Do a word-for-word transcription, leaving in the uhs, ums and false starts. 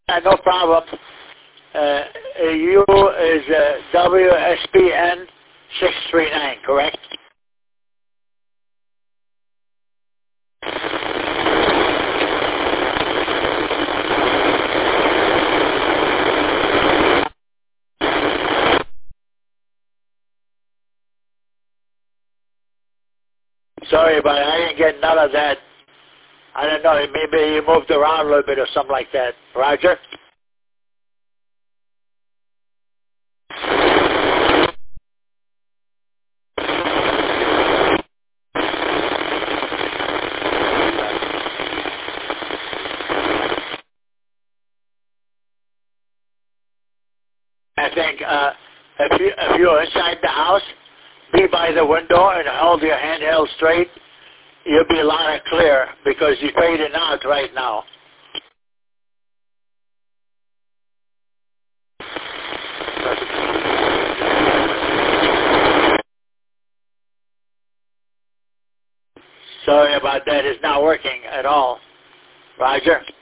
Uh, no problem. Uh, you is uh, W S P N six three nine, correct? Sorry, but I didn't get none of that. I don't know. Maybe you moved around a little bit or something like that. Roger? I think uh, if, you, if you're inside the house, be by the window and hold your hand held straight. You'll be loud and clear because you're fading out right now. Sorry about that. It's not working at all. Roger?